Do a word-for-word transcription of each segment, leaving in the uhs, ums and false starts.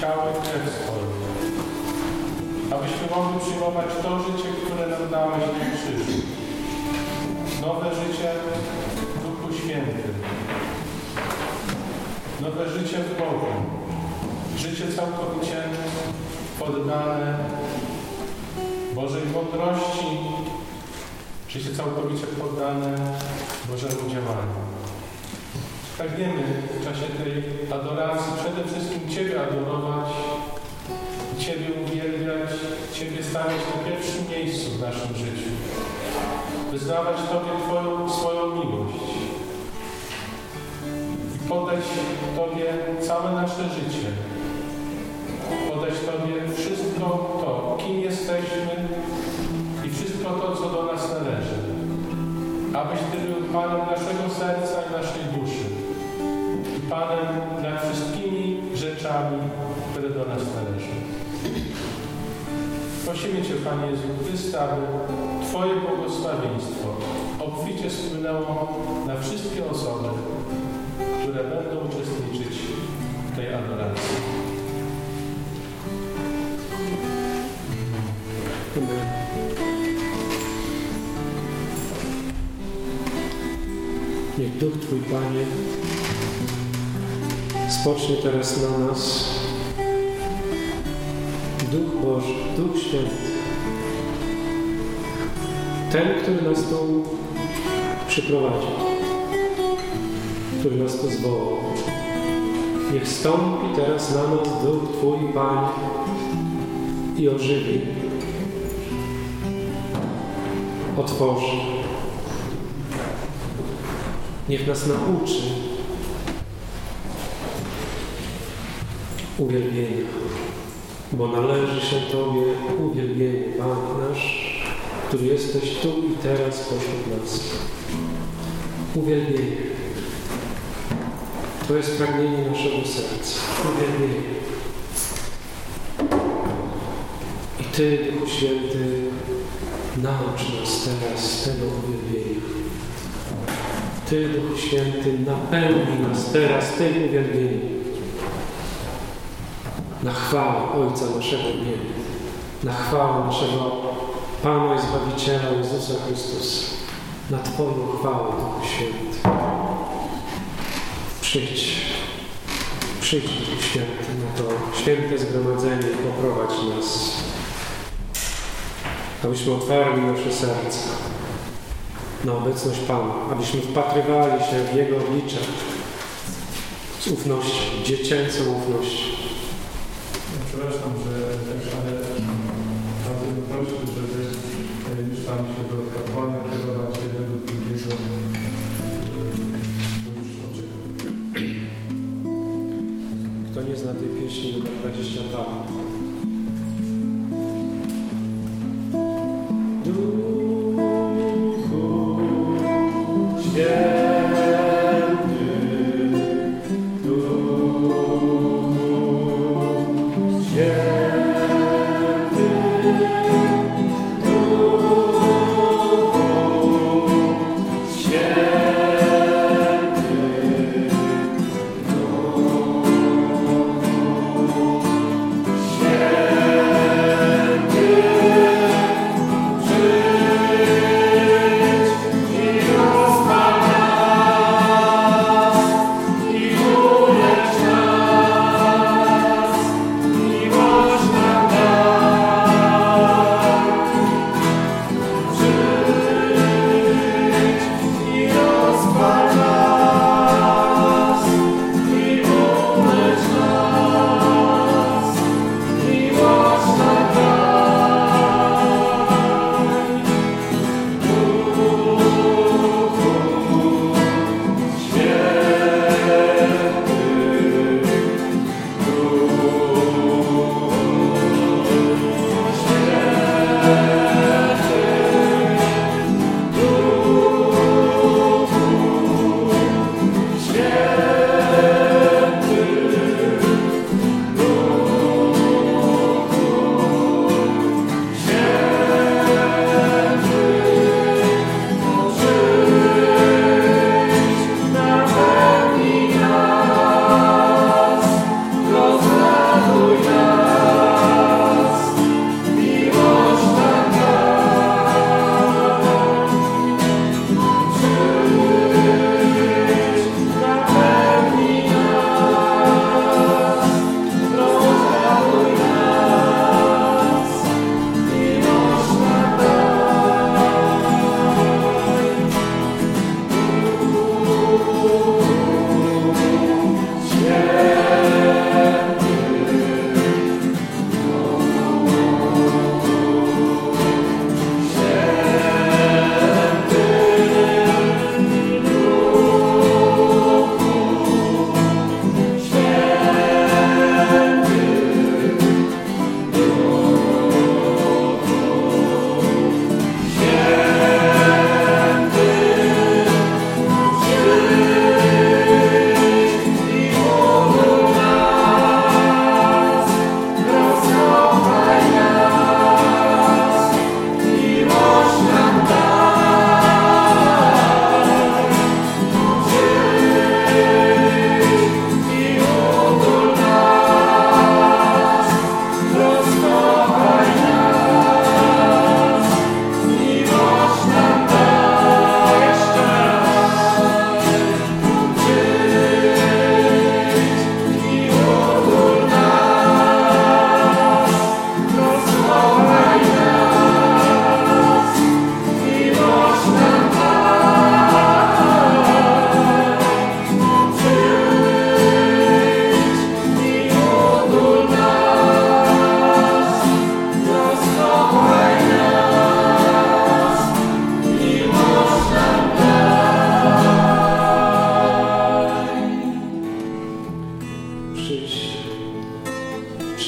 ciało i krew swoją, abyśmy mogli przyjmować to życie, które nam dałeś na krzyżu. Nowe życie w Duchu Świętym. Nowe życie w Bogu. Życie całkowicie poddane Bożej mądrości. Życie całkowicie poddane Bożemu działaniu. Pragniemy w czasie tej adoracji przede wszystkim Ciebie adorować, Ciebie uwielbiać, Ciebie stawiać na pierwszym miejscu w naszym życiu. Wyznawać Tobie Twoją, swoją miłość i poddać Tobie całe nasze życie. Poddać Tobie wszystko to, kim jesteśmy i wszystko to, co do nas należy. Abyś Ty był Panem naszego serca i naszej duszy i Panem nad wszystkimi rzeczami, które do nas należą. Prosimy Cię, Panie Jezu Chryste, aby Twoje błogosławieństwo obficie spłynęło na wszystkie osoby, które będą uczestniczyć w tej adoracji. Amen. Niech Duch Twój, Panie, spocznie teraz na nas. Duch Boży, Duch Święty, ten, który nas tu przyprowadził, który nas tu zwołał. Niech stąpi teraz na nas Duch Twój, Panie, i ożywi, otworzy. Niech nas nauczy uwielbienia, bo należy się Tobie uwielbienie, Panie nasz, który jesteś tu i teraz pośród nas. Uwielbienie. To jest pragnienie naszego serca. Uwielbienie. I Ty, Duchu Święty, naucz nas teraz tego uwielbienia. Ty, Duchu Święty, napełnij nas teraz tym uwielbieniem. Na chwałę Ojca naszego w niebie, na chwałę naszego Pana i Zbawiciela Jezusa Chrystusa, na Twoją chwałę, Duchu Święty. Przyjdź, przyjdź, Duchu Święty, na to święte zgromadzenie i poprowadź nas, abyśmy otwarli nasze serca na obecność Pana, abyśmy wpatrywali się w Jego oblicze z ufnością, dziecięcą ufnością. Przepraszam, że też, ale bardzo bym prosił, żeby już Pan się do kapłana kierować według drugiego. Kto nie zna tej pieśni, numer dwadzieścia dwa. Duchu Święty. Yeah.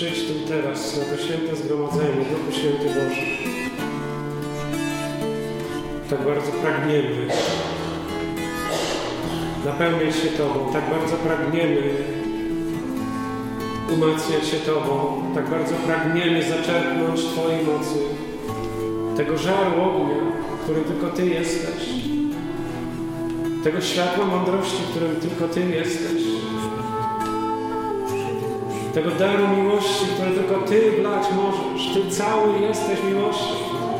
Przyjdź tu teraz na to święte zgromadzenie, Duchu Święty Boże. Tak bardzo pragniemy napełniać się Tobą, tak bardzo pragniemy umacniać się Tobą, tak bardzo pragniemy zaczerpnąć Twojej mocy, tego żaru ognia, którym tylko Ty jesteś, tego światła mądrości, którym tylko Ty jesteś, tego daru miłości, który tylko Ty wlać możesz. Ty cały jesteś miłością.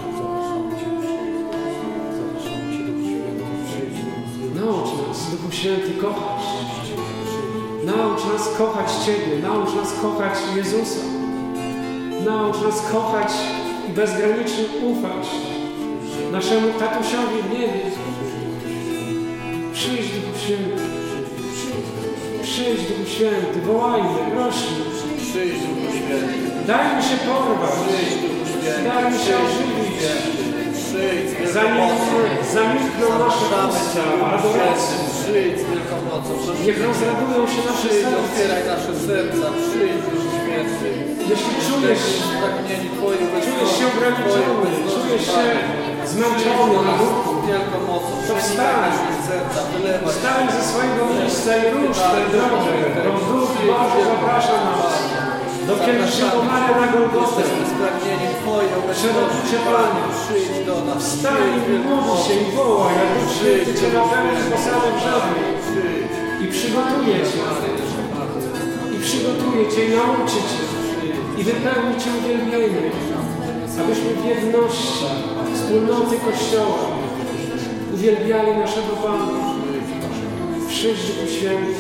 Naucz nas, Duchu Święty, kochać. Naucz nas kochać Ciebie, naucz nas kochać Jezusa. Naucz nas kochać i bezgranicznie ufać naszemu tatusiowi w niebie. Przyjdź, Duchu Święty. Przyjdź, Duchu Święty, wołajmy, prośmy. Przyjdź, Duchu Święty. Daj mi się porwać. Przyjdź, Duchu Święty. Daj mi się ożywić. Przyjdź z wielką Zanim mocą. zamilkną nasze usta adoracji. Przyjdź z wielką mocą. Niech rozradują się nasze Przyjdź, serca. otwieraj nasze serca. Przyjdź, Duchu Święty. Jeśli czujesz, Pragnieni Twojej czujesz się ograniczony, czujesz się zmęczony na duchu, wielką mocą. to wstań. Serca, wylewaj. Wstań ze swojego miejsca i rusz tę drogę. Bo Duch Boży zaprasza nas do pielgrzymowania na Golgotę. Jesteśmy spragnieni Twojej obecności, Panie. Przyjdź do nas. Wstań i módl się i wołaj, jak Duch Święty Cię napełni posadem żadnej. I przygotuje Cię. I przygotuje Cię i nauczy Cię. I wypełni Cię uwielbieniem. Abyśmy w jedności wspólnoty Kościoła uwielbiali naszego Pana. Przyjdź, Duchu Święty.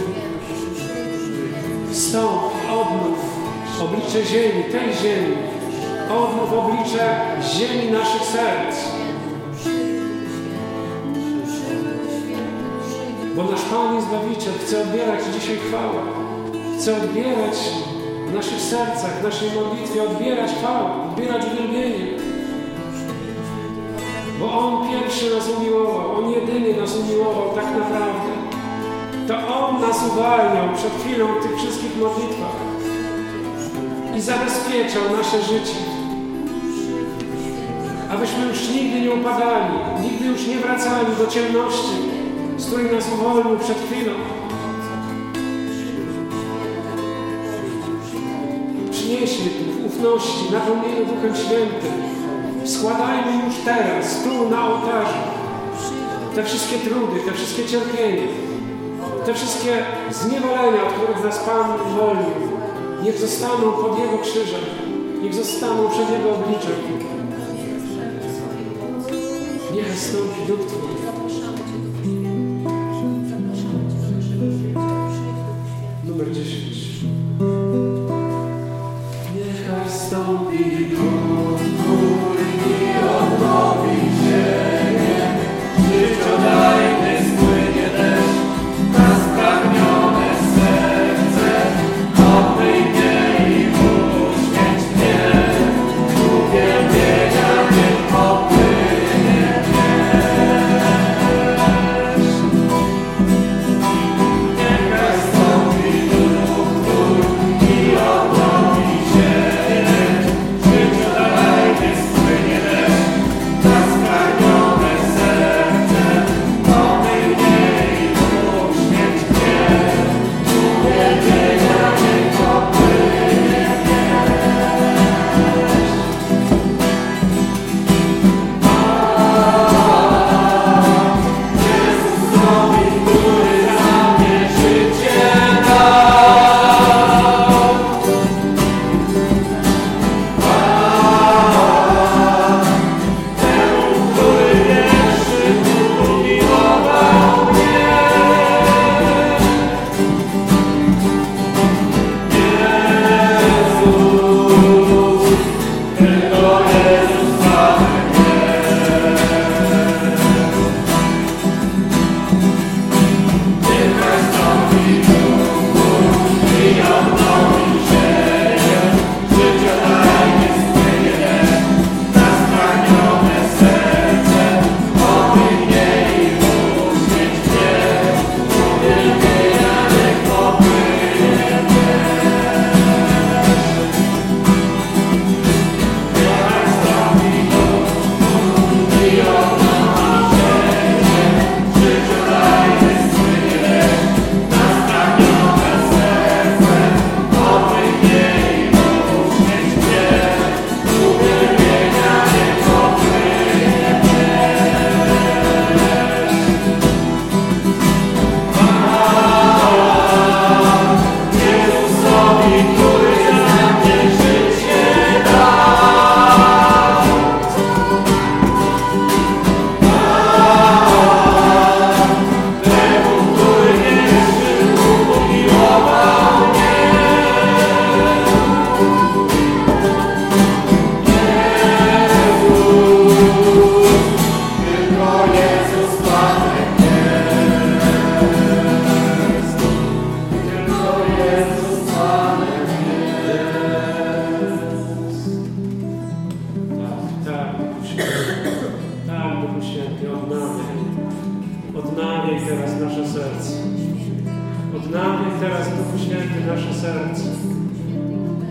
Wstąp, odmów oblicze ziemi, tej ziemi. Odmów oblicze ziemi naszych serc. Bo nasz Pan i Zbawiciel chce odbierać dzisiaj chwałę. Chce odbierać w naszych sercach, w naszej modlitwie, odbierać chwałę, odbierać uwielbienie. Bo On pierwszy nas umiłował, On jedyny nas umiłował tak naprawdę. To On nas uwalniał przed chwilą w tych wszystkich modlitwach i zabezpieczał nasze życie. Abyśmy już nigdy nie upadali, nigdy już nie wracali do ciemności, z której nas uwolnił przed chwilą. Przynieśmy tu w ufności, napełnieniu Duchem Świętym. Składajmy już teraz, tu na ołtarzu, te wszystkie trudy, te wszystkie cierpienia, te wszystkie zniewolenia, od których nas Pan uwolnił. Niech zostaną pod Jego krzyżem, niech zostaną przed Jego obliczem. Niech stąpi Duch Twój. Numer dziesięć. Niech stąpi Duch Twój i odnowi ziemię. Życiodajny spłynie deszcz na spragnione serce. Obmyj mnie i uświęć mnie. Uwielbienia niech opłynie mnie.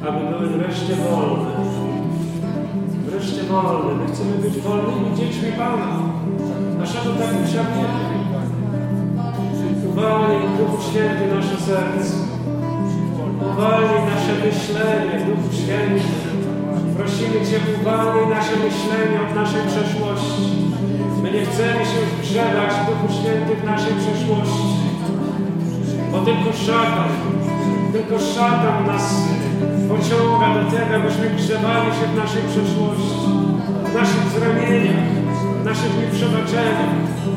aby były wreszcie wolne. Wreszcie wolne. My chcemy być wolnymi dziećmi Pana, naszego tak pragnienia. Uwalnij, Duchu Święty, nasze serce. Uwalnij nasze myślenie, Duchu Święty. Prosimy Cię, uwalnij nasze myślenie od naszej przeszłości. My nie chcemy się wgrzewać, Duchu Święty, w naszej przeszłości. Bo tylko szatan, tylko szatan nas pociąga do tego, abyśmy grzewali się w naszej przeszłości, w naszych zranieniach, w naszych nieprzebaczeniach.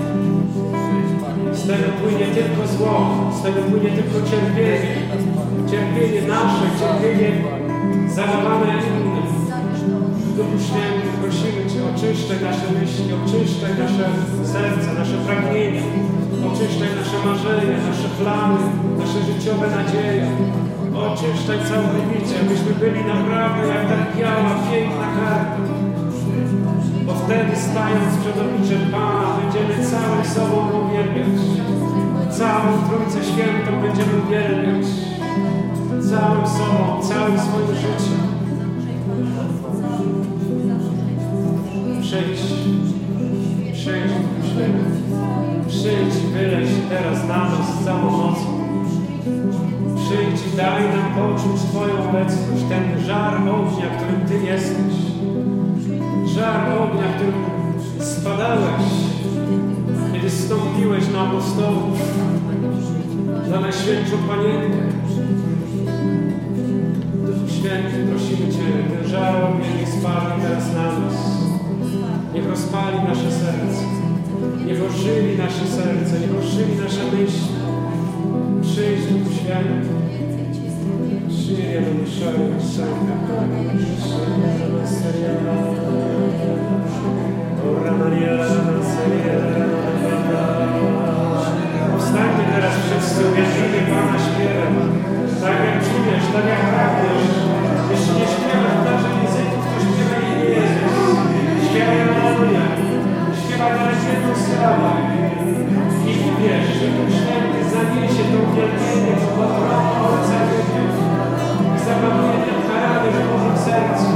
Z tego płynie tylko zło, z tego płynie tylko cierpienie. Cierpienie nasze, cierpienie zadawane innym. Duchu Święty, prosimy Cię, oczyszczaj nasze myśli, oczyszczaj nasze serca, nasze pragnienia, oczyszczaj nasze marzenia, nasze plany, nasze życiowe nadzieje. Oczyszczaj całkowicie, abyśmy byli naprawdę jak ta biała, piękna karta. Bo wtedy, stając przed obliczem Pana, będziemy całym sobą uwielbiać. Całą Trójcę Świętą będziemy uwielbiać. Całym sobą, całym swoim życiem. Przyjdź, przyjdź, Święty. Przyjdź i wylej się teraz na nas z całą mocą. Przyjdź i daj nam poczuć Twoją obecność, ten żar ognia, którym Ty jesteś. Żar ognia, którym spadałeś, kiedy zstąpiłeś na apostołów, na Najświętszą Panienkę. Duchu Święty, prosimy Cię, ten żar ognia niech spada teraz na nas. Niech rozpali nasze serce, niech ożywi nasze serce, niech ożywi nasze myśli. Przyjdź, Duchu Święty. Przyjdź, Duchu Święty. Powstańmy teraz wszyscy, uwierzimy Pana śpiewem. Tak jak czujesz, tak jak pragniesz. Jeśli nie śpiewasz w naszych języków, to śpiewaj imię Jezus. Śpiewaj Alleluja. Śpiewaj nawet jedną sławę. I uwierz, że Duch Święty zaniesie to uwielbienie w potrawę Ojca Wielkiego. I zapanuje wielka radość w Bożym sercu.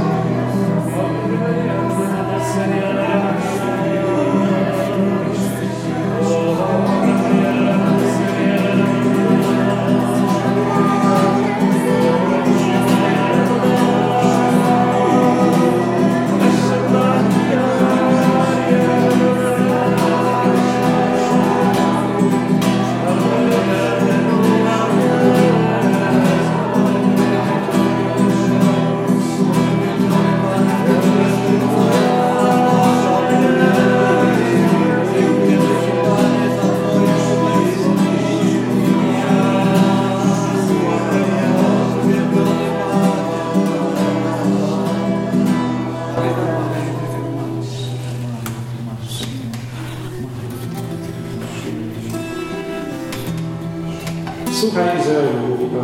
Słuchaj Izraelu, mówi Pan.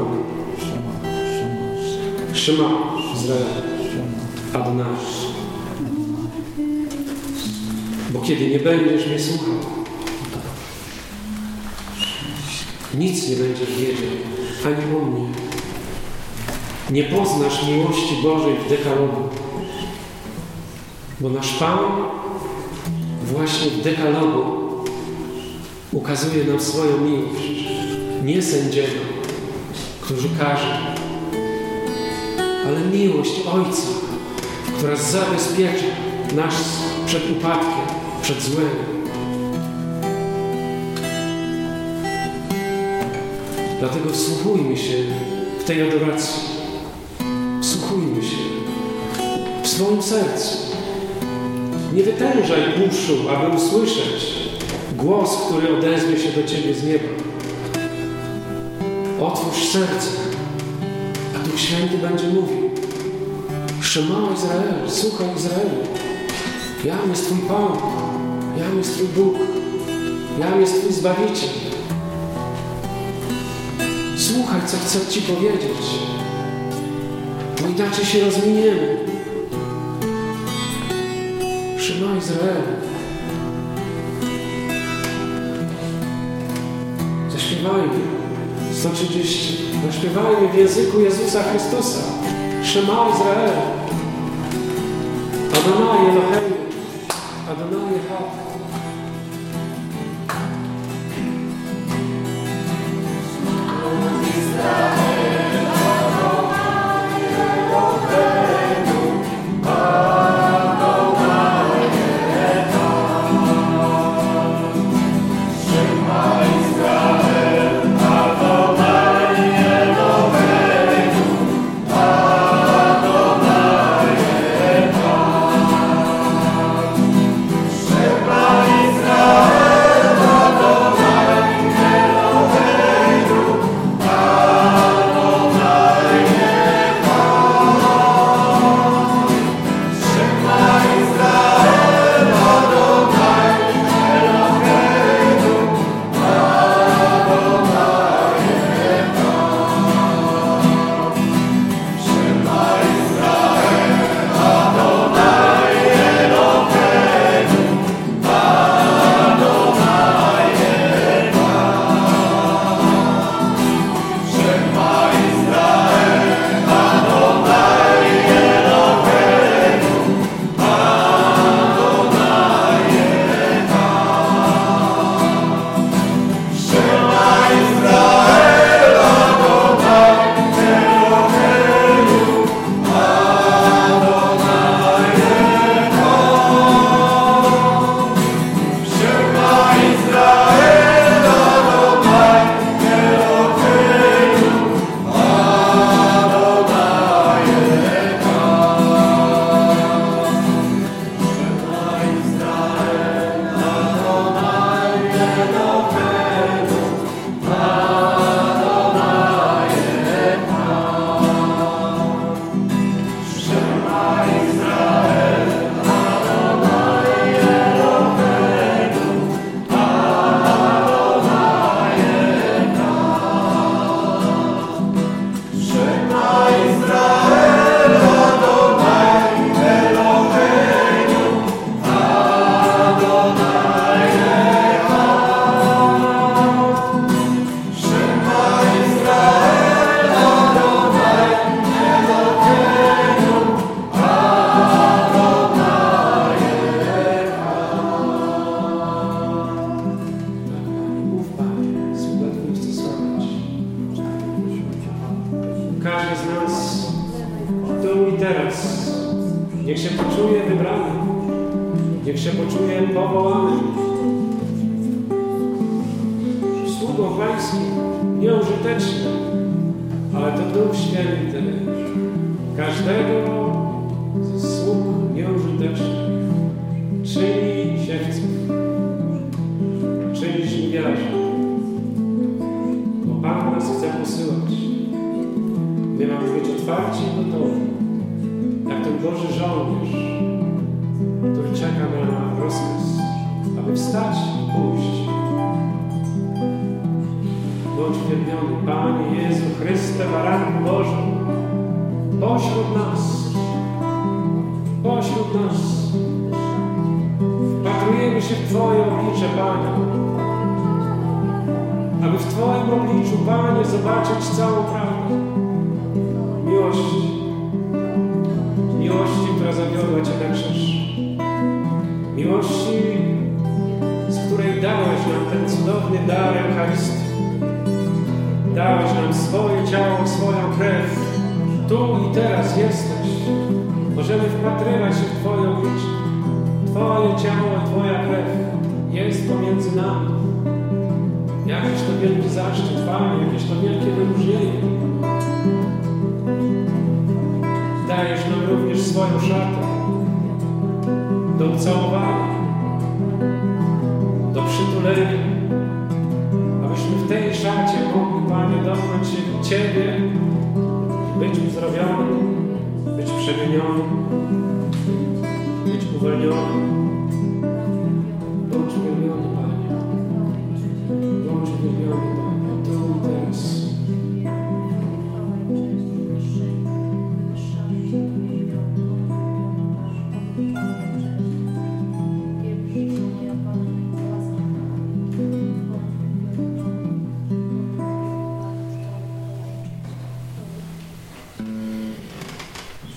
Szyma Izrael, Adonai. Bo kiedy nie będziesz mnie słuchał, nic nie będziesz wiedział, ani o mnie. Nie poznasz miłości Bożej w dekalogu. Bo nasz Pan właśnie w dekalogu ukazuje nam swoją miłość. Nie sędziego, który każe, ale miłość Ojca, która zabezpiecza nas przed upadkiem, przed złem. Dlatego wsłuchujmy się w tej adoracji. Wsłuchujmy się w swoim sercu. Nie wytężaj uszu, aby usłyszeć głos, który odezwie się do Ciebie z nieba. Otwórz serce, a Duch Święty będzie mówił. Szema Izrael, słuchaj Izraelu. Jam jest Twój Pan, Jam jest Twój Bóg, Jam jest Twój Zbawiciel. Słuchaj, co chcę Ci powiedzieć, bo inaczej się rozminiemy. Szema Izrael. Zaśpiewajmy. sto trzydzieści. Zaśpiewajmy w języku Jezusa Chrystusa. Shema Izrael. Adonai Eloheinu. Adonai Echad.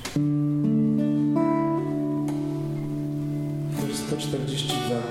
Wers sto czterdzieści dwa.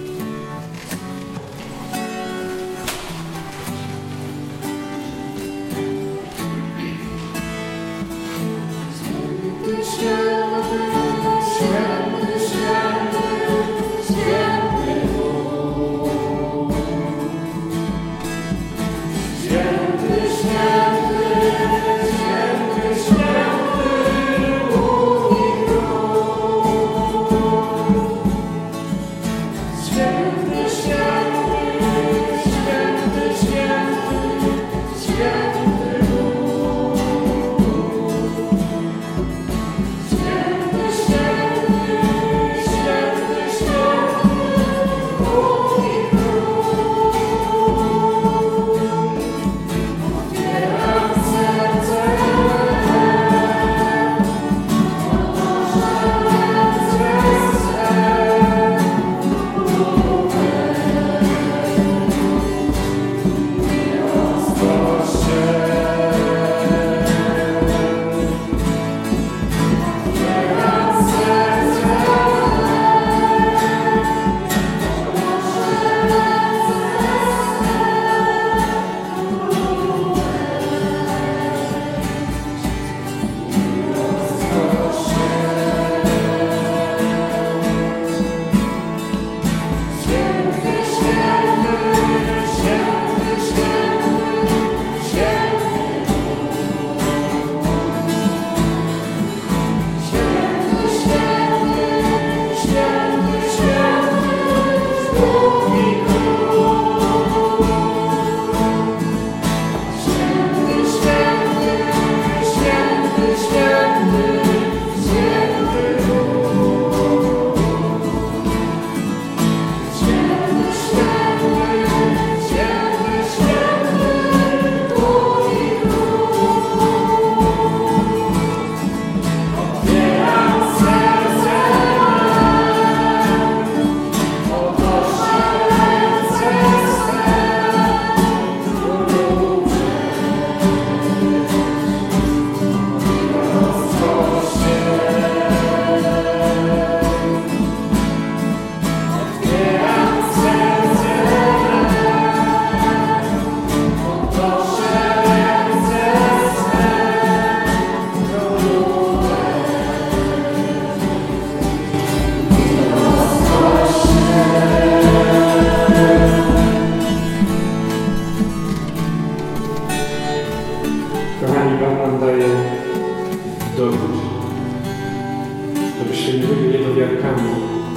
Żebyście nie byli niedowiarkami.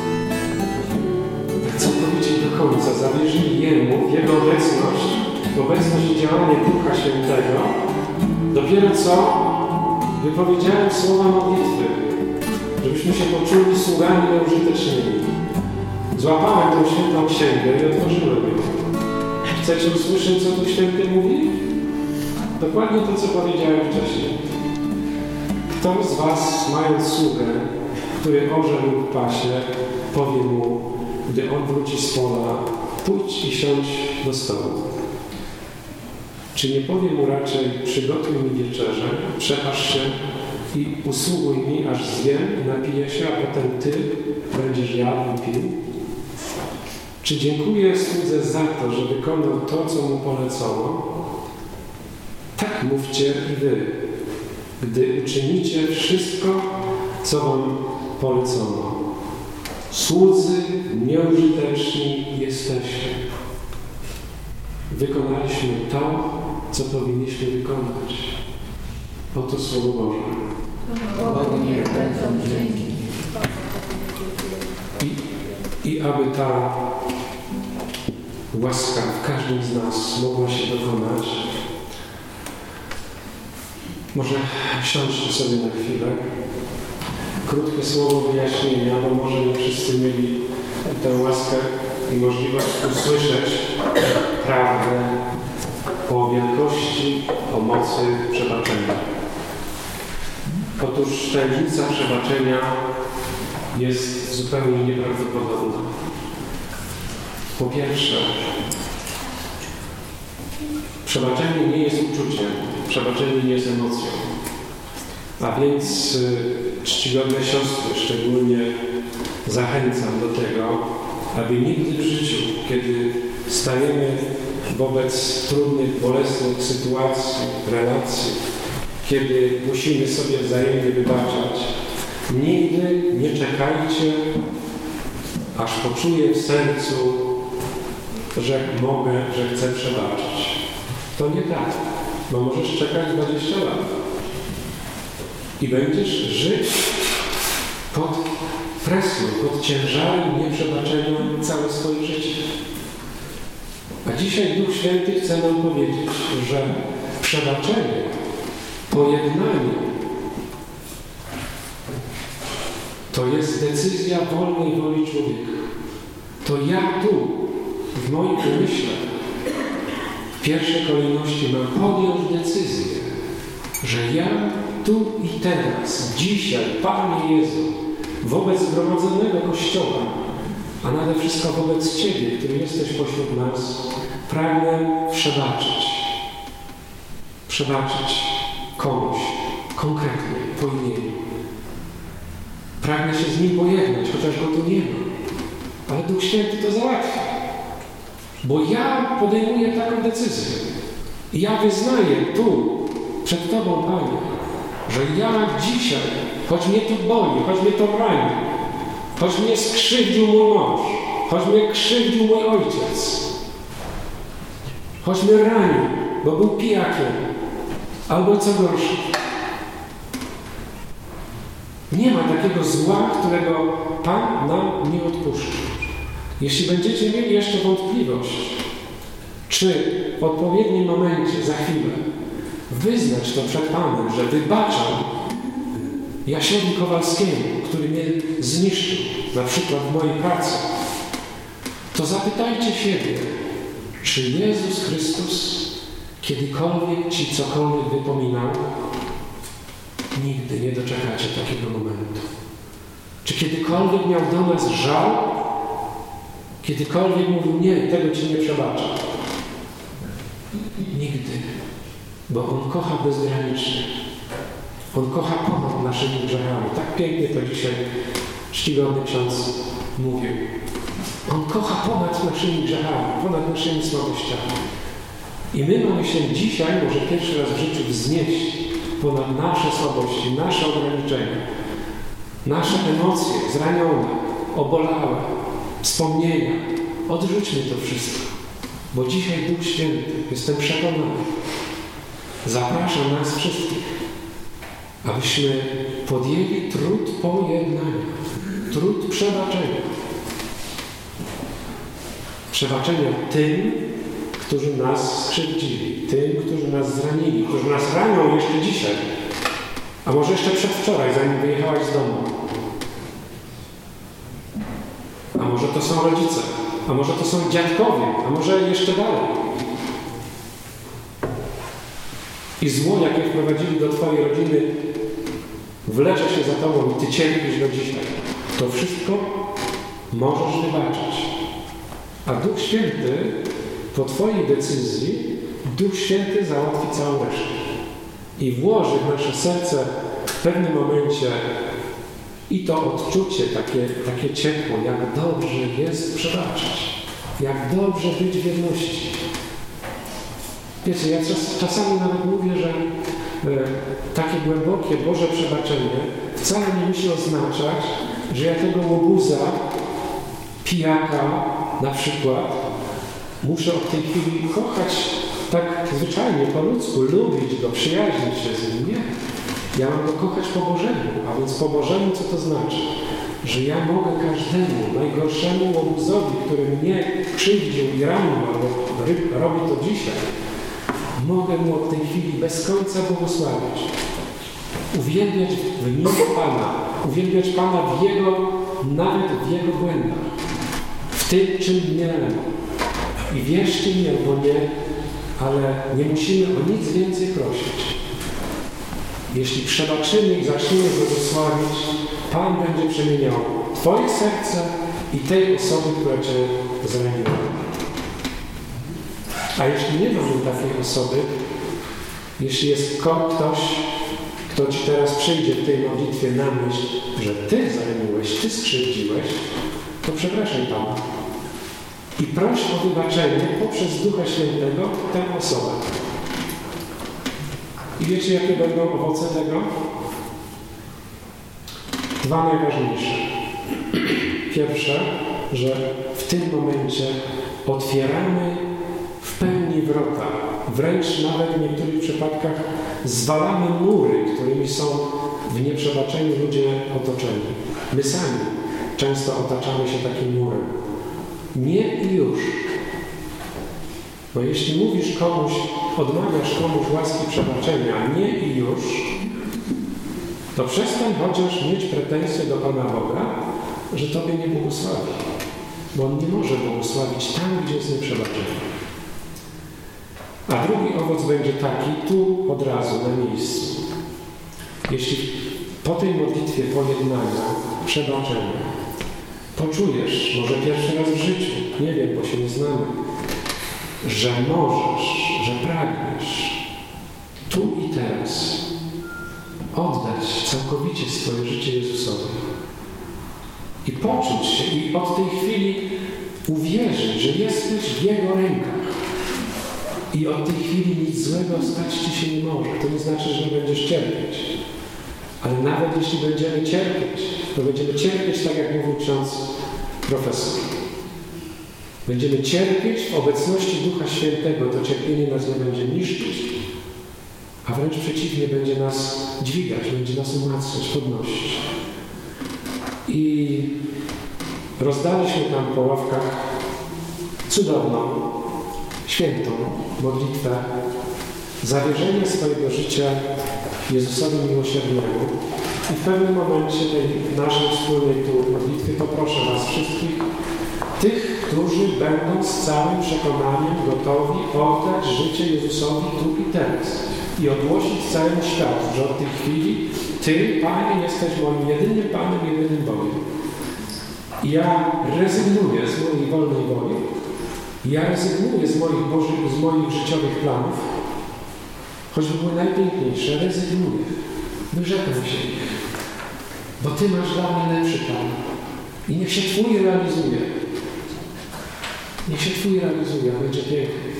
Tak całkowicie do końca zawierzyli Jemu w Jego obecność, w obecność i działanie Ducha Świętego. Dopiero co wypowiedziałem słowa modlitwy, żebyśmy się poczuli sługami nieużytecznymi. Złapałem tę świętą księgę i otworzyłem ją. Chcecie usłyszeć, co Duch Święty mówi? Dokładnie to, co powiedziałem wcześniej. Kto z was, mając sługę, który orze lub pasie, powie mu, gdy on wróci z pola, pójdź i siądź do stołu. Czy nie powie mu raczej, przygotuj mi wieczerzę, przepasz się i usługuj mi, aż zjem i napiję się, a potem ty będziesz jadł i pił? Czy dziękuję słudze za to, że wykonał to, co mu polecono? Tak mówcie i wy, gdy uczynicie wszystko, co wam polecono. Słudzy nieużyteczni jesteście. Wykonaliśmy to, co powinniśmy wykonać. Oto Słowo Boże. Bogu niech będą dzięki. I, I aby ta łaska w każdym z nas mogła się dokonać, może siądźcie sobie na chwilę. Krótkie słowo wyjaśnienia, bo może nie wszyscy mieli tę łaskę i możliwość usłyszeć prawdę o wielkości, o mocy przebaczenia. Otóż tajemnica przebaczenia jest zupełnie nieprawdopodobna. Po pierwsze, przebaczenie nie jest uczuciem, przebaczenie nie jest emocją. A więc czcigodne siostry, szczególnie zachęcam do tego, aby nigdy w życiu, kiedy stajemy wobec trudnych, bolesnych sytuacji, relacji, kiedy musimy sobie wzajemnie wybaczać, nigdy nie czekajcie, aż poczuję w sercu, że mogę, że chcę przebaczyć. To nie tak, bo możesz czekać dwadzieścia lat i będziesz żyć pod presją, pod ciężarem nieprzebaczenia całe swoje życie. A dzisiaj Duch Święty chce nam powiedzieć, że przebaczenie, pojednanie to jest decyzja wolnej woli człowieka. To ja tu, w moim umyśle, w pierwszej kolejności mam podjąć decyzję, że ja tu i teraz, dzisiaj, Panie Jezu, wobec zgromadzonego Kościoła, a nade wszystko wobec Ciebie, który jesteś pośród nas, pragnę przebaczyć. Przebaczyć komuś, konkretnie, po imieniu. Pragnę się z Nim pojednać, chociaż Go tu nie ma. Ale Duch Święty to załatwia. Bo ja podejmuję taką decyzję. I ja wyznaję tu, przed Tobą, Panie, że ja dzisiaj, choć mnie to boli, choć mnie to rani, choć mnie skrzywdził mój mąż, choć mnie krzywdził mój ojciec, choć mnie ranił, bo był pijakiem, albo co gorsze. Nie ma takiego zła, którego Pan nam nie odpuszcza. Jeśli będziecie mieli jeszcze wątpliwość, czy w odpowiednim momencie, za chwilę, wyznać to przed Panem, że wybaczam Jasiowi Kowalskiemu, który mnie zniszczył, na przykład w mojej pracy, to zapytajcie siebie, czy Jezus Chrystus kiedykolwiek Ci cokolwiek wypominał? Nigdy nie doczekacie takiego momentu. Czy kiedykolwiek miał do nas żal? Kiedykolwiek mówił, nie, tego Ci nie przebaczam. Nigdy. Bo On kocha bezgranicznie. On kocha ponad naszymi grzechami. Tak pięknie to dzisiaj czcigodny ksiądz mówił. On kocha ponad naszymi grzechami, ponad naszymi słabościami. I my mamy się dzisiaj, może pierwszy raz w życiu, wznieść ponad nasze słabości, nasze ograniczenia, nasze emocje zranione, obolałe, wspomnienia. Odrzućmy to wszystko, bo dzisiaj Duch Święty, jestem przekonany, zaprasza nas wszystkich, abyśmy podjęli trud pojednania, trud przebaczenia. Przebaczenia tym, którzy nas skrzywdzili, tym, którzy nas zranili, którzy nas ranią jeszcze dzisiaj, a może jeszcze przedwczoraj, zanim wyjechałaś z domu. A może to są rodzice, a może to są dziadkowie, a może jeszcze dalej. I zło, jakie wprowadzili do Twojej rodziny, wlecze się za Tobą i Ty cierpisz do dzisiaj. To wszystko możesz wybaczyć. A Duch Święty po Twojej decyzji Duch Święty załatwi całą resztę i włoży w nasze serce w pewnym momencie i to odczucie, takie, takie ciepło, jak dobrze jest przebaczyć, jak dobrze być w jedności. Wiecie, ja czas, czasami nawet mówię, że e, takie głębokie Boże przebaczenie wcale nie musi oznaczać, że ja tego łobuza, pijaka na przykład, muszę od tej chwili kochać tak zwyczajnie, po ludzku, lubić go, przyjaźnić się z nim. Nie. Ja mam go kochać po Bożemu. A więc po Bożemu co to znaczy? Że ja mogę każdemu, najgorszemu łobuzowi, który mnie krzywdził i ranił, albo robi to dzisiaj, mogę mu od tej chwili bez końca błogosławić. Uwielbiać w nim Pana. Uwielbiać Pana w Jego, nawet w Jego błędach. W tym, czym mnie rani. I wierzcie mi albo nie, ale nie musimy o nic więcej prosić. Jeśli przebaczymy i zaczniemy błogosławić, Pan będzie przemieniał Twoje serce i tej osoby, która Cię zraniła. A jeśli nie mamy takiej osoby, jeśli jest ktoś, kto Ci teraz przyjdzie w tej modlitwie na myśl, że Ty zraniłeś, Ty skrzywdziłeś, to przepraszaj Pana. I proś o wybaczenie poprzez Ducha Świętego tę osobę. I wiecie, jakie będą owoce tego? Dwa najważniejsze. Pierwsze, że w tym momencie otwieramy w pełni wrota. Wręcz nawet w niektórych przypadkach zwalamy mury, którymi są w nieprzebaczeniu ludzie otoczeni. My sami często otaczamy się takim murem. Nie i już. Bo jeśli mówisz komuś, odmawiasz komuś łaski przebaczenia, nie i już, to przestań chociaż mieć pretensje do Pana Boga, że Tobie nie błogosławi. Bo On nie może błogosławić tam, gdzie jest nieprzebaczenie. A drugi owoc będzie taki, tu od razu, na miejscu. Jeśli po tej modlitwie pojednania, przebaczenia, poczujesz, może pierwszy raz w życiu, nie wiem, bo się nie znamy, że możesz, że pragniesz tu i teraz oddać całkowicie swoje życie Jezusowi i poczuć się i od tej chwili uwierzyć, że jesteś w Jego rękach i od tej chwili nic złego stać Ci się nie może. To nie znaczy, że nie będziesz cierpieć. Ale nawet jeśli będziemy cierpieć, to będziemy cierpieć tak, jak mówił ksiądz profesor. Będziemy cierpieć w obecności Ducha Świętego. To cierpienie nas nie będzie niszczyć, a wręcz przeciwnie, będzie nas dźwigać, będzie nas umacniać, podnosić. I rozdaliśmy tam po ławkach cudowną, świętą modlitwę zawierzenia swojego życia Jezusowi miłosiernemu. I w pewnym momencie tej naszej wspólnej tu modlitwy poproszę Was wszystkich, tych, którzy będą z całym przekonaniem gotowi oddać życie Jezusowi tu i teraz i ogłosić całemu światu, że od tej chwili Ty, Panie, jesteś moim jedynym Panem, jedynym Bogiem. I ja rezygnuję z mojej wolnej woli, ja rezygnuję z moich, Bożych, z moich życiowych planów, choćby były najpiękniejsze, rezygnuję. Wyrzekam się ich, bo Ty masz dla mnie lepszy plan. I niech się Twój realizuje. Niech się Twój realizuje, a będzie pięknie.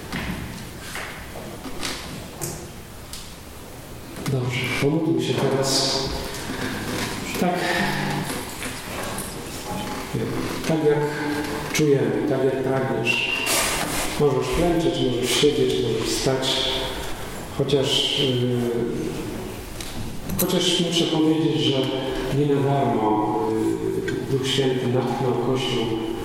Dobrze, pomódlmy się teraz tak, tak jak czujemy, tak jak pragniesz. Możesz klęczeć, możesz siedzieć, możesz stać, chociaż, yy, chociaż muszę powiedzieć, że nie na darmo yy, Duch Święty natchnął Kościół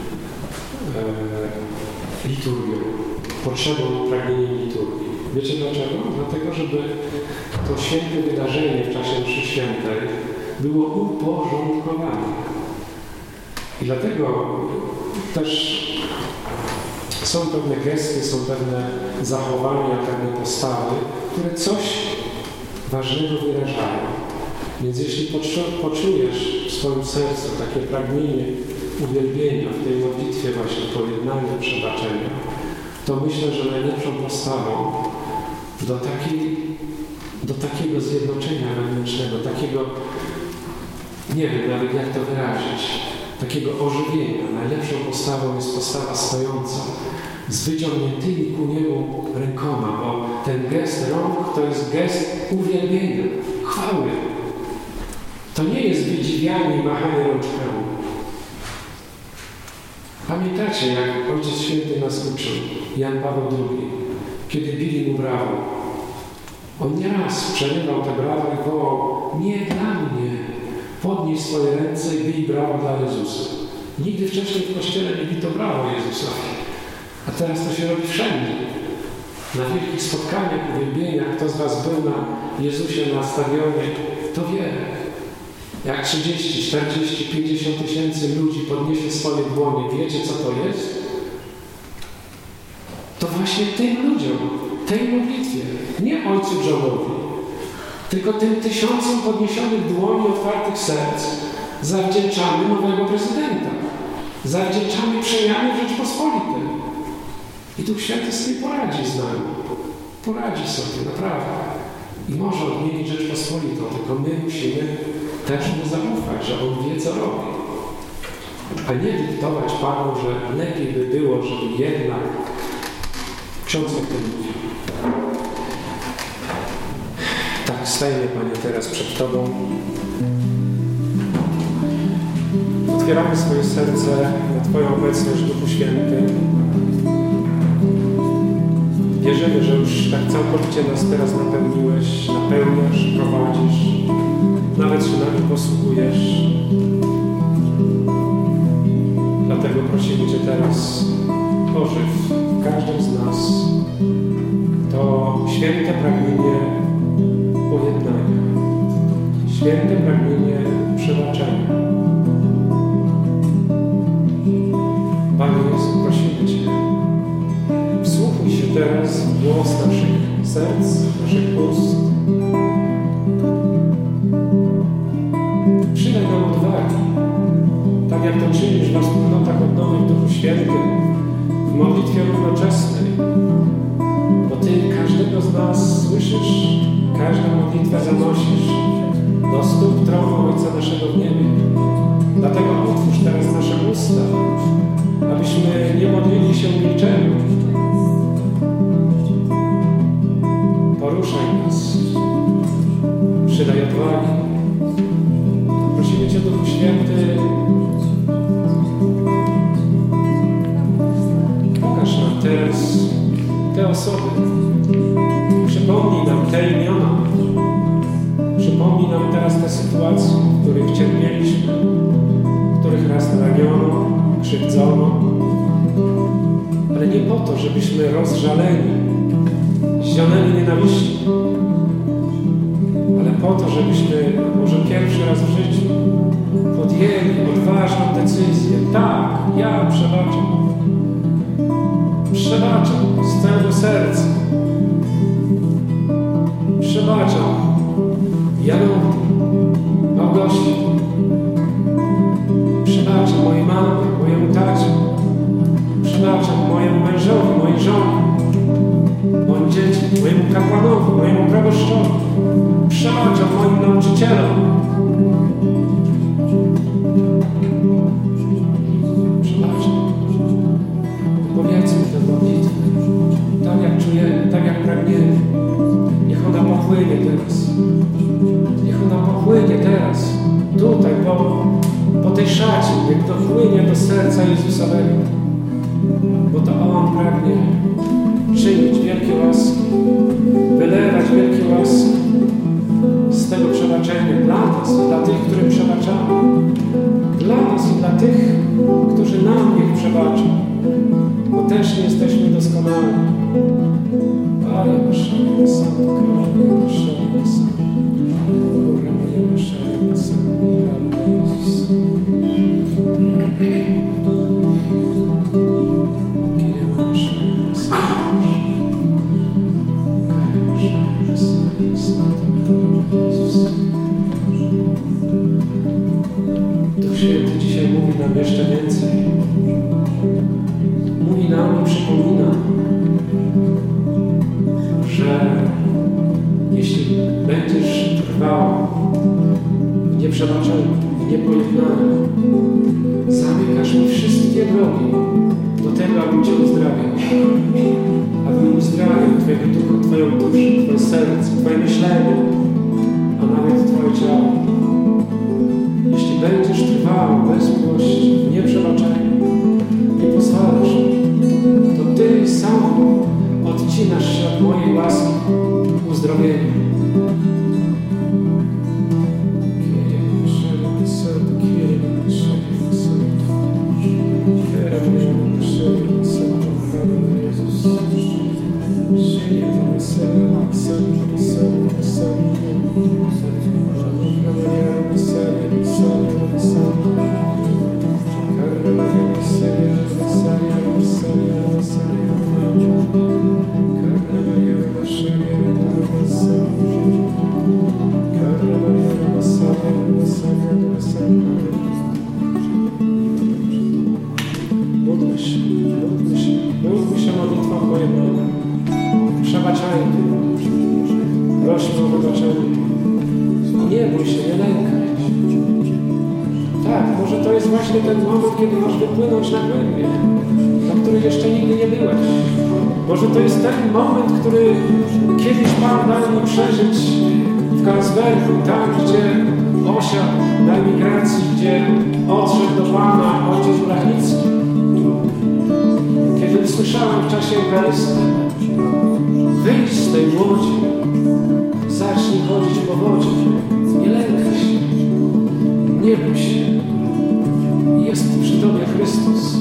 yy, liturgią, potrzebą, pragnieniem liturgii. Wiecie dlaczego? Dlatego, żeby to święte wydarzenie w czasie mszy świętej było uporządkowane. I dlatego też są pewne gesty, są pewne zachowania, pewne postawy, które coś ważnego wyrażają. Więc jeśli poczujesz w swoim sercu takie pragnienie uwielbienia w tej modlitwie właśnie pojednania, przebaczenia, to myślę, że najlepszą postawą do, takiej, do takiego zjednoczenia wewnętrznego, takiego, nie wiem nawet jak to wyrazić, takiego ożywienia. Najlepszą postawą jest postawa stojąca, z wyciągniętymi ku niemu rękoma, bo ten gest rąk to jest gest uwielbienia, chwały. To nie jest wydziwianie i machanie rączkami. Pamiętacie, jak Ojciec Święty nas uczył, Jan Paweł drugi, kiedy bili mu brawo. On nieraz przerywał te brawa i wołał: nie dla mnie, podnieś swoje ręce i bij brawo dla Jezusa. Nigdy wcześniej w Kościele nie bito brawo Jezusowi. A teraz to się robi wszędzie. Na wielkich spotkaniach, uwielbieniach, kto z Was był na Jezusie na stadionie, to wie. Jak trzydzieści, czterdzieści, pięćdziesiąt tysięcy ludzi podniesie swoje dłonie, wiecie co to jest? To właśnie tym ludziom, tej modlitwie, nie Ojcu Grzodowi, tylko tym tysiącom podniesionych dłoni, otwartych serc zawdzięczamy nowego prezydenta. Zawdzięczamy przemiany w Rzeczpospolitej. I Duch Święty sobie poradzi z nami. Poradzi sobie, naprawdę. i może odmienić Rzeczpospolitą, tylko my musimy też mu zaufać, że on wie, co robi. A nie dyktować Panu, że lepiej by było, żeby jednak ksiądz o tym mówił. Tak, stajemy, Panie, teraz przed Tobą. Otwieramy swoje serce na Twoją obecność, Duchu Święty. Wierzymy, że już tak całkowicie nas teraz napełniłeś, napełniasz, prowadzisz, nawet się nami posługujesz. Dlatego prosimy Cię teraz, ożyw w każdym z nas to święte pragnienie pojednania, święte pragnienie przebaczenia. Panie Jezu, prosimy Cię, wsłuchuj się teraz w głos naszych serc, naszych ust. Przydaj nam odwagi, tak jak to czynisz we wspólnotach odnowy w Duchu Świętym, w modlitwie równoczesnej, bo Ty każdego z nas słyszysz, każdą modlitwę zanosisz do stóp tronu Ojca naszego w niebie. Dlatego otwórz teraz nasze usta, abyśmy nie modlili się w milczeniu. Poruszaj nas, przydaj odwagi. Prosimy Cię, Duchu Święty, pokaż nam teraz te osoby. Przypomnij nam te imiona. Przypomnij nam teraz te sytuacje, w których cierpieliśmy, w których raz raniono, krzywdzono, ale nie po to, żebyśmy rozżaleni, zionęli nienawiści, ale po to, żebyśmy może pierwszy raz w życiu podjęli odważną decyzję. Tak, ja przebaczam. Przebaczam z całego serca. Przebaczam Janowi, Małgosi. Przebaczam mojej mamie, mojemu tacie. Przebaczam mojemu mężowi, mojej żonie, moim dzieciom, mojemu kapłanowi, mojemu proboszczowi. Przebaczam moim nauczycielom. Przebaczam. Powiedzmy tę modlitwę, tak jak czujemy, tak jak pragniemy. Niech ona popłynie teraz. Niech ona popłynie teraz. Tutaj, po, po tej szacie, niech dopłynie do serca Jezusowego. Bo to On pragnie czynić wielkie łaski, wylewać wielkie łaski z tego przebaczenia dla nas, dla tych, którym przebaczamy, dla nas i dla tych, którzy nam niech przebaczą, bo też nie jesteśmy doskonali. Ale Maria, Santo, Maria, Maria, Santo, Maria, Maria, Santo, Jezus. Duch Święty dzisiaj mówi nam jeszcze więcej. Mówi nam i przypomina, że jeśli będziesz trwał w nieprzebaczeniu, w niepojednaniu, zamykasz mi wszystkie drogi do tego, abym Cię uzdrawiał. Abym uzdrawiał Twojego ducha, Twoją duszę, Twoje serce, Twoje myślenie, a nawet Twoje ciało. Jeśli będziesz trwał bez miłości, w nieprzebaczeniu, nie pozwalasz, to Ty sam odcinasz się od mojej łaski uzdrowienia. Módlmy się, módlmy się, módlmy się modlitwą pojednania. Przebaczajmy. Prośmy o właśnie ten moment, kiedy masz wypłynąć na głębię, na której jeszcze nigdy nie byłeś. Może to jest ten moment, który kiedyś Pan dał mi przeżyć w Karlsbergu, tam gdzie osiadł na emigracji, gdzie odszedł do Pana ojciec Blachnicki. Kiedy usłyszałem w czasie Eucharystii: wyjdź z tej łodzi, zacznij chodzić po wodzie, nie lękaj się, nie bój się, jest przy Tobie Chrystus.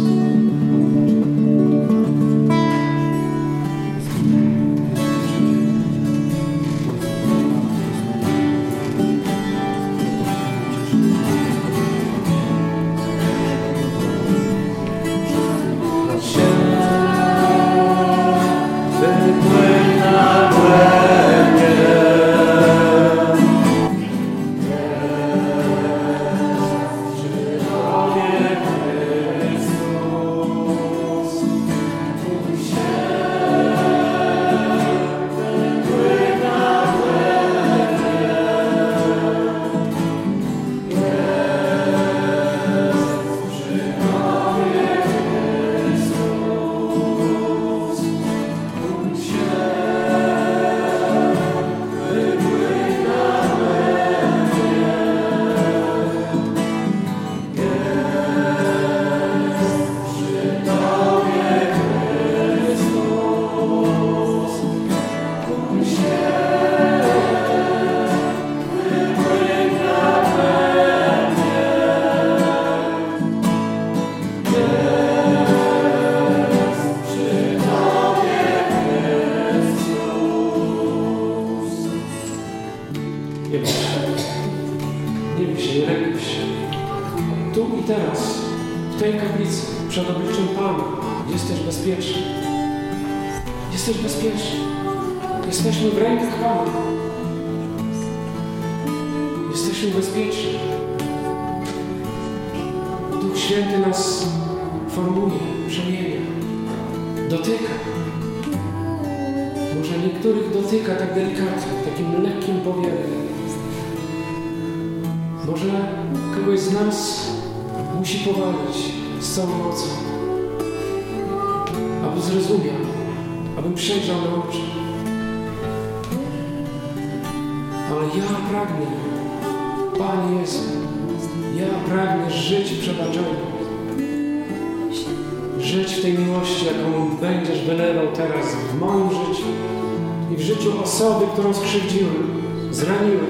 Którą skrzywdziłem, zraniłem,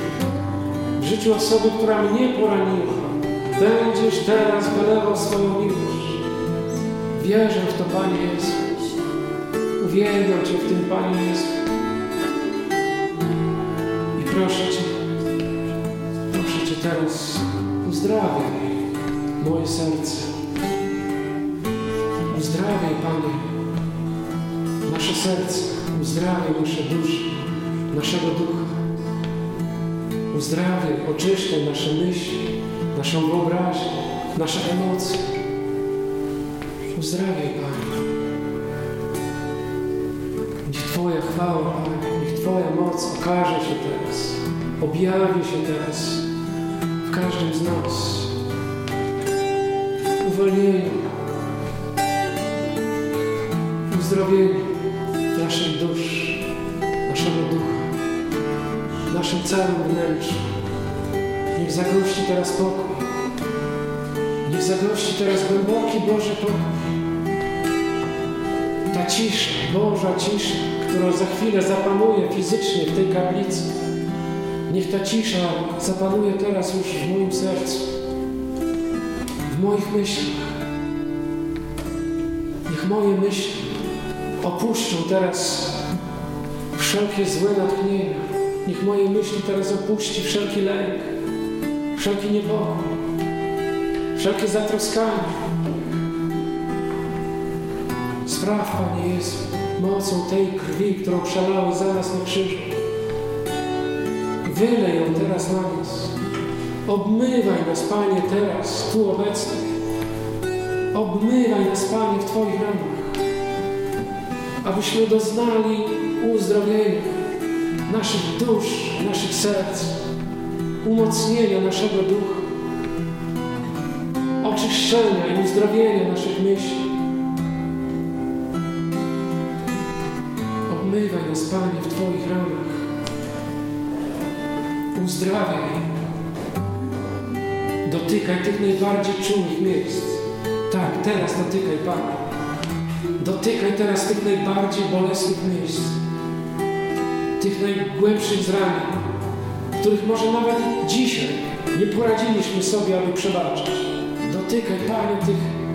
w życiu osoby, która mnie poraniła, będziesz teraz wylewał swoją miłość. Wierzę w to, Panie Jezu. Uwielbiam Cię w tym, Panie Jezu. I proszę Cię, proszę Cię teraz, uzdrawiaj moje serce. Uzdrawiaj, Panie, nasze serce. Uzdrawiaj nasze dusze, naszego ducha. Uzdrawiaj, oczyszczaj nasze myśli, naszą wyobraźnię, nasze emocje. Uzdrawiaj, Panie. Niech Twoja chwała, Panie, niech Twoja moc okaże się teraz, objawi się teraz w każdym z nas. Uwolnieniu, uzdrowieniu naszych dusz, naszego ducha, naszym całym wnętrzu. Niech zagości teraz pokój. Niech zagości teraz głęboki Boży pokój. Ta cisza, Boża cisza, która za chwilę zapanuje fizycznie w tej kaplicy. Niech ta cisza zapanuje teraz już w moim sercu, w moich myślach. Niech moje myśli opuszczą teraz wszelkie złe natchnienia. Niech moje myśli teraz opuści wszelki lęk, wszelki niepokój, wszelkie zatroskanie. Spraw, Panie Jezu, mocą tej krwi, którą przelałeś za nas na krzyżu. Wylej ją teraz na nas. Obmywaj nas, Panie, teraz, tu obecny. Obmywaj nas, Panie, w Twoich ramach, abyśmy doznali uzdrowienia naszych dusz, naszych serc, umocnienia naszego ducha, oczyszczenia i uzdrowienia naszych myśli. Obmywaj nas, Panie, w Twoich ramach. Uzdrawiaj. Dotykaj tych najbardziej czułych miejsc. Tak, teraz dotykaj, Panie. Dotykaj teraz tych najbardziej bolesnych miejsc. Tych najgłębszych zranień, których może nawet dzisiaj nie poradziliśmy sobie, aby przebaczyć. Dotykaj, Panie, tych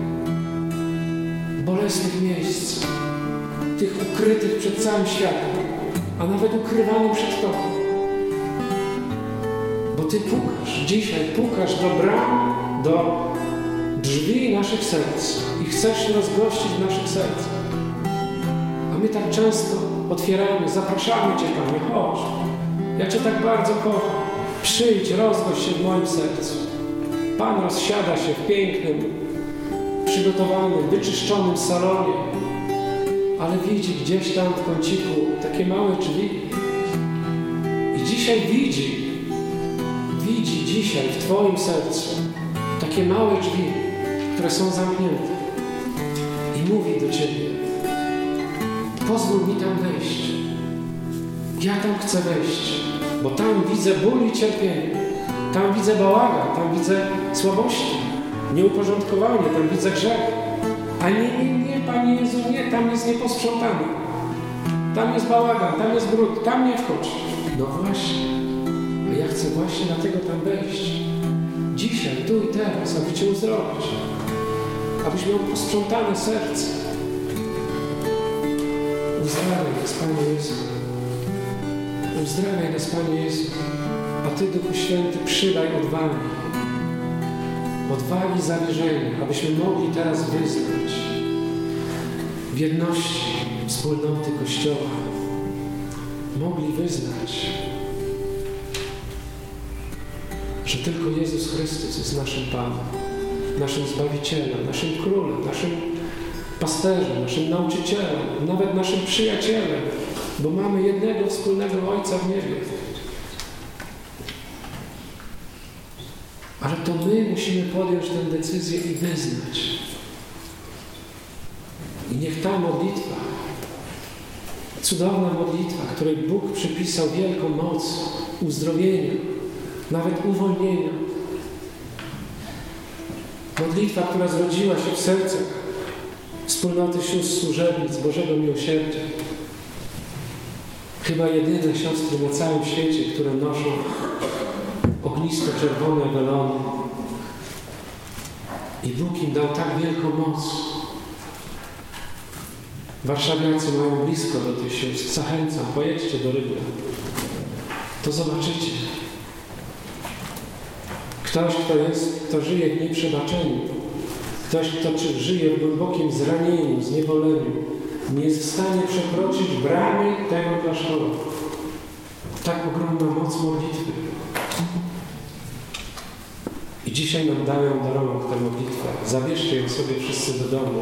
bolesnych miejsc, tych ukrytych przed całym światem, a nawet ukrywanych przed Tobą. Bo Ty pukasz, dzisiaj pukasz do bram, do drzwi naszych serc i chcesz się rozgościć w naszych sercach. A my tak często otwieramy, zapraszamy Cię, Panie, chodź. Ja Cię tak bardzo kocham. Przyjdź, rozgość się w moim sercu. Pan rozsiada się w pięknym, przygotowanym, wyczyszczonym salonie, ale widzi gdzieś tam w kąciku takie małe drzwi. I dzisiaj widzi, widzi dzisiaj w Twoim sercu takie małe drzwi, które są zamknięte. I mówi do Ciebie: pozwól mi tam wejść. Ja tam chcę wejść, bo tam widzę ból i cierpienie. Tam widzę bałagan, tam widzę słabości, nieuporządkowanie, tam widzę grzech. A nie, nie, nie, Panie Jezu, nie, tam jest nieposprzątane. Tam jest bałagan, tam jest brud, tam nie wchodź. No właśnie, a ja chcę właśnie dlatego tam wejść. Dzisiaj, tu i teraz, aby Cię uzdrowić. Abyś miał posprzątane serce. Uzdrawiaj nas, Panie Jezu. Uzdrawiaj nas, Panie Jezu. A Ty, Duchu Święty, przydaj odwagi. Odwagi zawierzenia, abyśmy mogli teraz wyznać w jedności wspólnoty Kościoła. Mogli wyznać, że tylko Jezus Chrystus jest naszym Panem, naszym Zbawicielem, naszym Królem, naszym pasterzem, naszym nauczycielem, nawet naszym przyjacielem, bo mamy jednego wspólnego Ojca w niebie. Ale to my musimy podjąć tę decyzję i wyznać. I niech ta modlitwa, cudowna modlitwa, której Bóg przypisał wielką moc uzdrowienia, nawet uwolnienia, modlitwa, która zrodziła się w sercach wspólnoty sióstr służebnic Bożego Miłosierdzia, chyba jedyne siostry na całym świecie, które noszą ognisto-czerwone welony. I Bóg im dał tak wielką moc. Warszawiacy mają blisko do tych sióstr. Zachęcam, pojedźcie do Rybna. To zobaczycie. Ktoś, kto jest, kto żyje w nieprzebaczeniu, ktoś, kto żyje w głębokim zranieniu, zniewoleniu, nie jest w stanie przekroczyć bramy tego klasztoru. Tak ogromna moc modlitwy. I dzisiaj nam dają do rąk tę modlitwę. Zabierzcie ją sobie wszyscy do domu.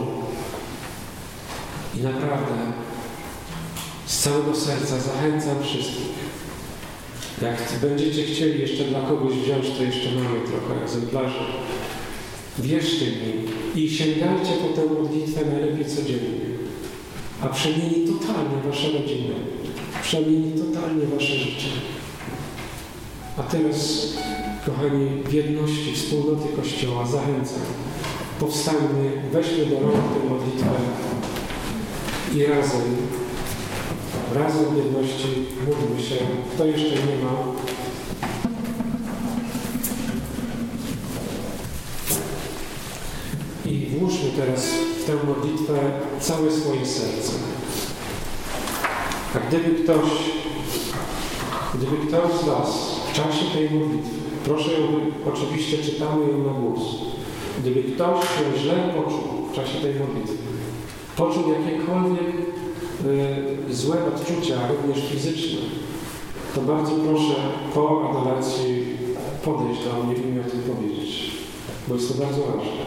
I naprawdę z całego serca zachęcam wszystkich. Jak będziecie chcieli jeszcze dla kogoś wziąć, to jeszcze mamy trochę egzemplarzy. Wierzcie mi i sięgajcie po tę modlitwę najlepiej codziennie. A przemieni totalnie wasze rodziny. Przemieni totalnie wasze życie. A teraz, kochani, w jedności wspólnoty Kościoła zachęcam. Powstańmy, weźmy do rąk tę modlitwę i razem, razem w jedności módlmy się. Kto jeszcze nie ma? I włóżmy teraz w tę modlitwę całe swoje serce. A gdyby ktoś, gdyby ktoś z Was w czasie tej modlitwy, proszę ją, oczywiście czytamy ją na głos, gdyby ktoś się źle poczuł w czasie tej modlitwy, poczuł jakiekolwiek y, złe odczucia, również fizyczne, to bardzo proszę po adoracji podejść do mnie i mi o tym powiedzieć, bo jest to bardzo ważne.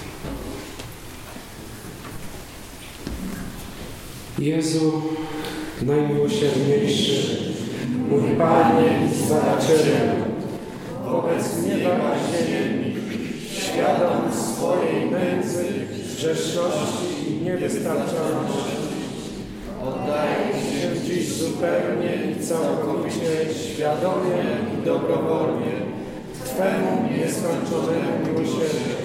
Jezu, najmiłosierniejszy, mój Panie i Zbawicielu, wobec nieba i ziemi, świadom swojej nędzy, grzeszności i niewystarczalności. Oddaję się dziś zupełnie i całkowicie, świadomie i dobrowolnie Twemu nieskończonemu miłosierdziu,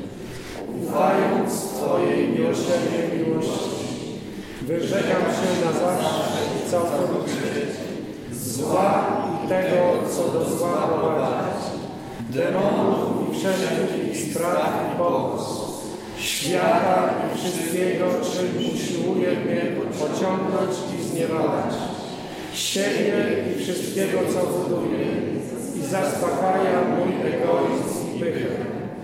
ufając Twojej miłosiernej miłości. Wyrzekam się na zawsze i całkowicie zła i tego, co do zła prowadzi, demonów i wszelkich strach i pokus, świata i wszystkiego, czym usiłuje mnie pociągnąć i zniewalać, siebie i wszystkiego, co buduje i zaspokaja mój egoizm i pychę.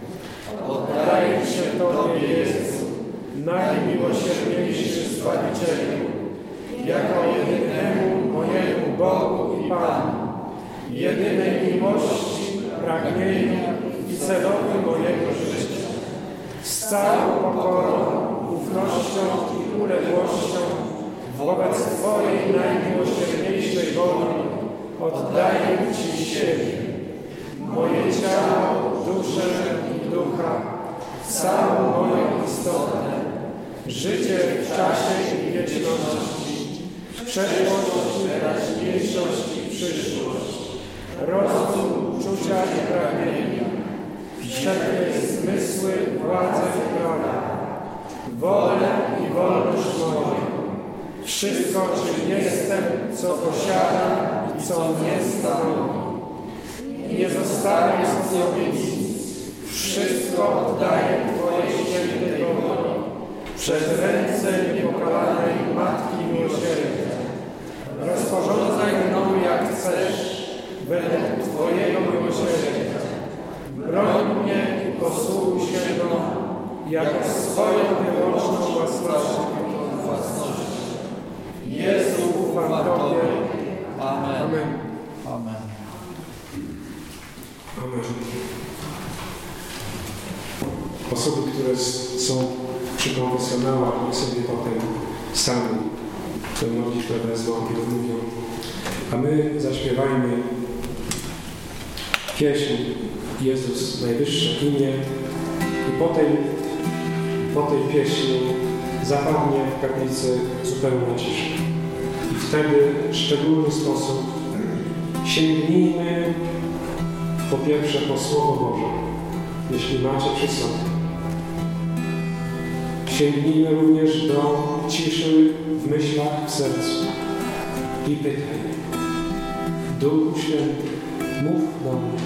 Oddaję się Tobie, Jezu, najmiłosierniejszy Zbawicielu, jako jedynemu mojemu Bogu i Panu, jedynej miłości, pragnieniu i celowi mojego życia. Z całą pokorą, ufnością i uległością wobec Twojej najmiłosierniejszej woli oddaję Ci siebie, moje ciało, duszę i ducha, całą moją istotę, życie w czasie i wieczności, przeszłość, teraźniejszość i przyszłość, rozum, uczucia i pragnienia, wszelkie zmysły, władzę i prawa, wolę i wolność moją, wszystko, czym jestem, co posiadam i co nie stanowi. Nie zostawiam sobie nic, wszystko oddaję Twojej świętej woli, przez ręce niepokalanej Matki Miłosierdzia. Rozporządzaj mną jak chcesz, według Twojego miłosierdzia. Broń mnie i posługuj się mną, jako swoją wyłączną własnością. Jezu, ufam Tobie. Amen. Amen. Amen. Amen. Osoby, które s- są przy konfesjonałach, niech sobie potem sami tę modlitwę wezmą i odmówią. A my zaśpiewajmy pieśń Jezus najwyższe imię i po tej, po tej pieśni zapadnie w kaplicy zupełna cisza. I wtedy w szczególny sposób sięgnijmy po pierwsze po Słowo Boże, jeśli macie przy sobie. Sięgnijmy również do ciszy w myślach, w sercu i pytaj: Duchu Święty, mów do mnie.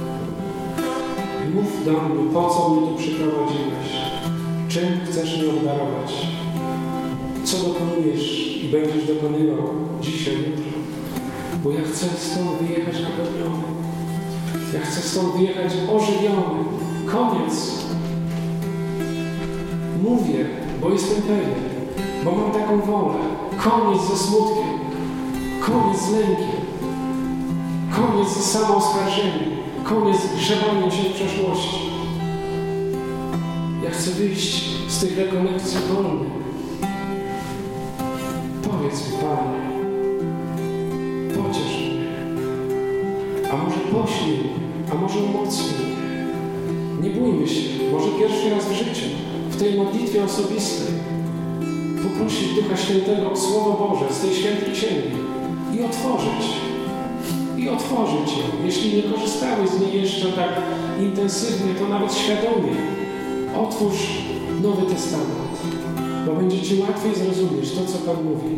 Mów do mnie, po co mnie tu przyprowadziłeś? Czym chcesz mnie obdarować? Co dokonujesz i będziesz dokonywał dzisiaj, jutro? Bo ja chcę stąd wyjechać napełniony. Ja chcę stąd wyjechać ożywiony. Koniec. Mówię, bo jestem pewien, bo mam taką wolę. Koniec ze smutkiem. Koniec z lękiem. Koniec ze samooskarżeniem. Koniec z grzebaniem się w przeszłości. Ja chcę wyjść z tych rekolekcji wolny. Powiedz mi, Panie, pociesz mnie. A może poślij, a może umocnij. Nie bójmy się, może pierwszy raz w życiu, w tej modlitwie osobistej, poprosić Ducha Świętego o Słowo Boże z tej świętej księgi i otworzyć. I otworzyć ją. Jeśli nie korzystałeś z niej jeszcze tak intensywnie, to nawet świadomie otwórz Nowy Testament, bo będzie Ci łatwiej zrozumieć to, co Pan mówi.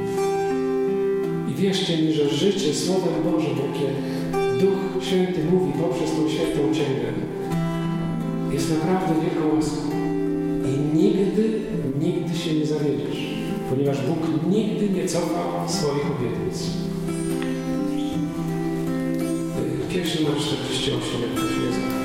I wierzcie mi, że życie Słowem Bożym, jakie Duch Święty mówi poprzez tą świętą księgę, jest naprawdę wielką łaską. I nigdy, nigdy się nie zawiedziesz, ponieważ Bóg nigdy nie cofa swoich obietnic. Pieśń numer czterdzieści osiem, jak to się jest.